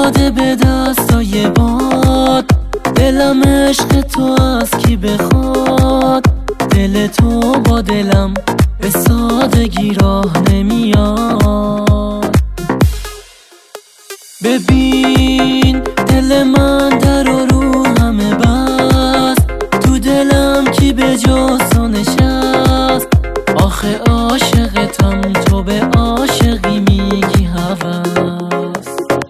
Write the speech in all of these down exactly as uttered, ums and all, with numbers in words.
داده به دستای باد، دلم عشق تو از کی بخواد. دل تو با دلم به سادگی راه نمیاد. ببین دل من در و رو همه بست، تو دلم کی به جاسو نشست. آخه عاشقتم تو به عاشقی میگی هوس،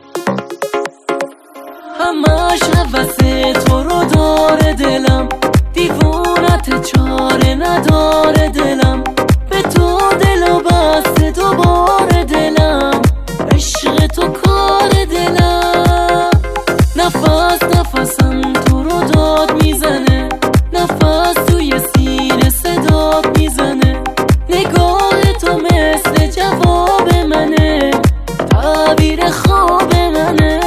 همش هوس تو رو داره دلم، دیوونت چاره نداره دلم. به تو دلو بسته دوباره دلم، عشق تو کار دلم. نفس نفسم تو رو داد میزنه، نفس توی سینه صدات میزنه. نگاه تو مثل جواب منه، تعبیر خواب منه.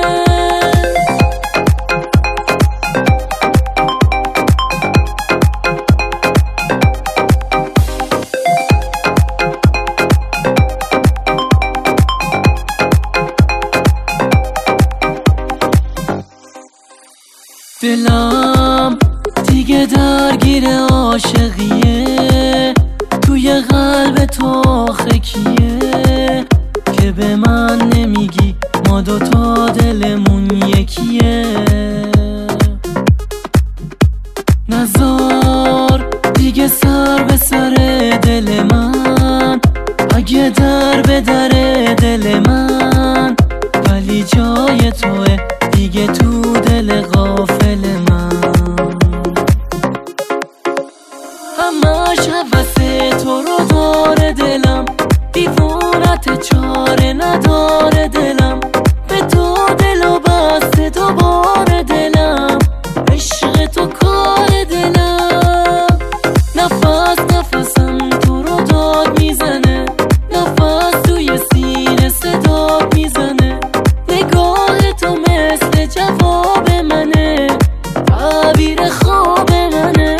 دلم دیگه درگیر عاشقیه، توی قلب تو آخه کیه که به من نمیگی ما دوتا دلمون یکیه. نزار دیگه سر به سر دل من، اگه در به در دل من، ولی جای توه دیگه تو دل غافل من. همش هوس تو رو داره دلم، دیوونت چاره نداره دلم. به تو دلو بسته دوباره دلم، عشق تو کار دلم. نفس نفسم تو رو داد میزنه، نفس توی سینه صدات میزنه. نگاه تو مثل جواب منه، تعبیر خواب منه.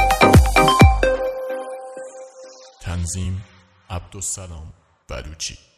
تنظیم عبدالسلام بلوچی.